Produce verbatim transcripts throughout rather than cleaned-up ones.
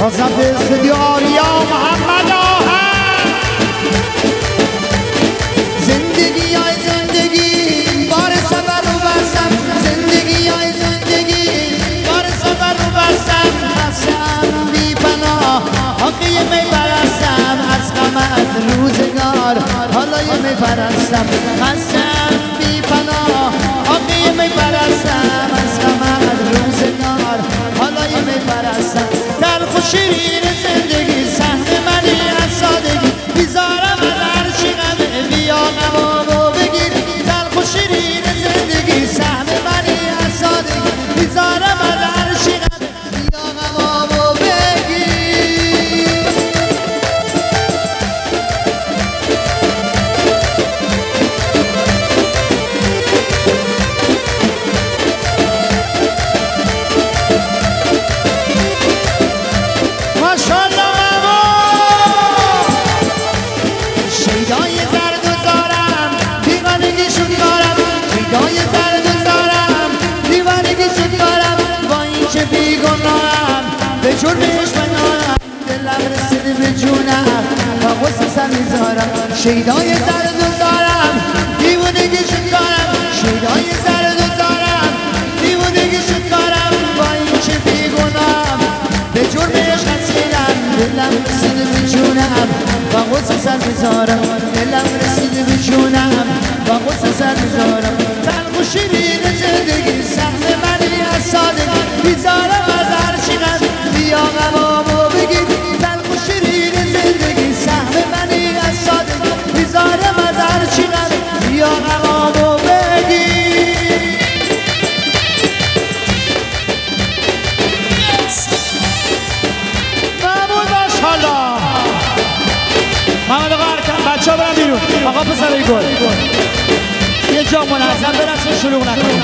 بازم به استودیو آریا محمد آهن. زندگی های زندگی بار سفر رو بستم، زندگی های زندگی بار سفر رو بستم. خستم بی پناه حقی می پرستم، از غمت روزگار حالا یه می پرستم. خستم بی پناه حقی می پرستم، از غمت روزگار حالا یه می پرستم. تلخ و شیرین زندگی سهم منی از سادگی، بیزارم از هر چی غمه بیا غمامو بگیر. تلخ و شیرین زندگی سهم منی از سادگی، بیزارم از هر چی غمه بیا غمامو بگیر. به جرمش منارم دلم رسیده به جونم و غصه سر میذارم. شیدای زرد و زارم دیوونگی شد کارم، شیدای زرد و زارم دیوونگی شد کارم. با این چه بیگونم به جرمش رسیدم، دلم رسیده به جونم و غصه سر میذارم. دلم رسیده به جونم و غصه سر میذارم. تلخ و شیرین زندگی سهم منی از سادگی، بیزارم از هر چی غم بیا غمامو بگیر. تلخ و شیرین زندگی سهم منی از سادگی، بیزارم از هر چی غم بیا غمامو بگیر. محمود ماشالله. محمد آقا حرکت، بچه ها برن بیرون. آقا پسرای گل یه جا منظم برسون، شلوغ نکنیم.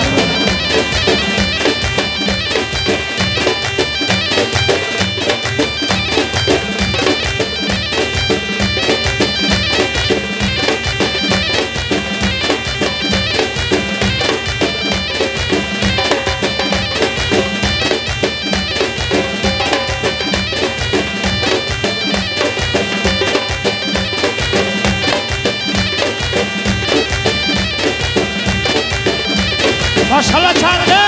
ماشالله چرخه.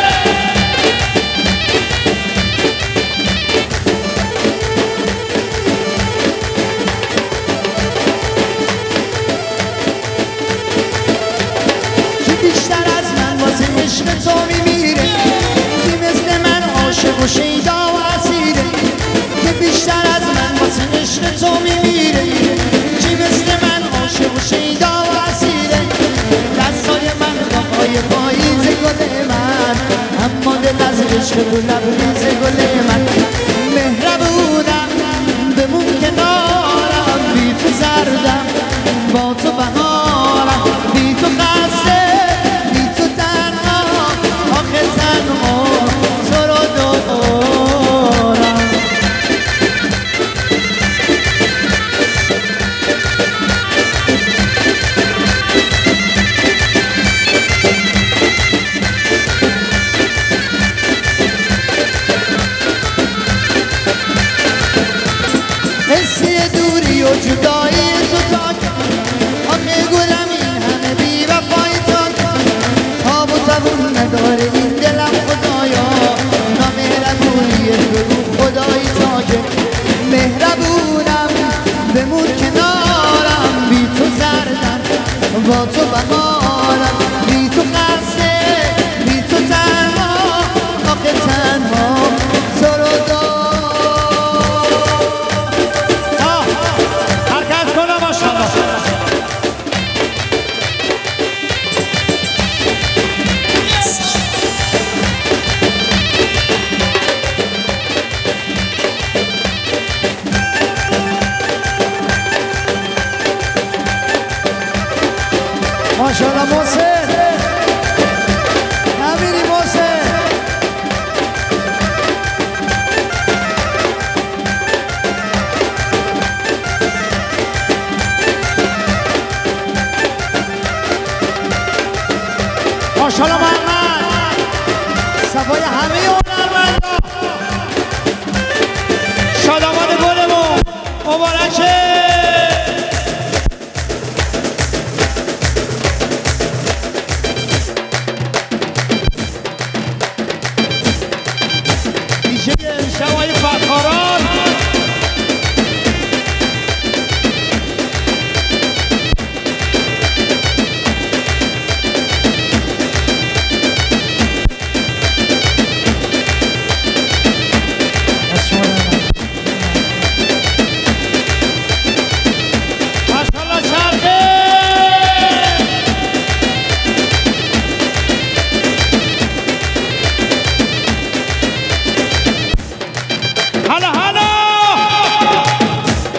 کی بیشتر از من واسه عشق تو میمیره، کی مثل من عاشق و شیدا و اسیره. کی بیشتر از من واسه عشق تو میمیره، کی مثل من عاشق و شیدا و اسیره. دستای من باقای پاییز گل من، اما دل از عشق تو لبریز گل من. مهربونم بمون کنارم، بی تو زردم با تو بهارم. بی تو خسته بی تو تنها، آخه تنها تو رو دارم. جدایی تو تاک، آخه گلم این همه بی وفای تاک. تاب و تبون نداره این دلم خدایا، نامهربونیه بگو خدایی تاکه. مهربونم بمون کنارم، بی تو زردم با تو بهارم. بی تو خسته بی تو تنها، آخه تنها تو رو دارم. ماشالله محسن، نبینی محسن. ماشالله محمد، صفای همه هنرمندا. همیشه شبای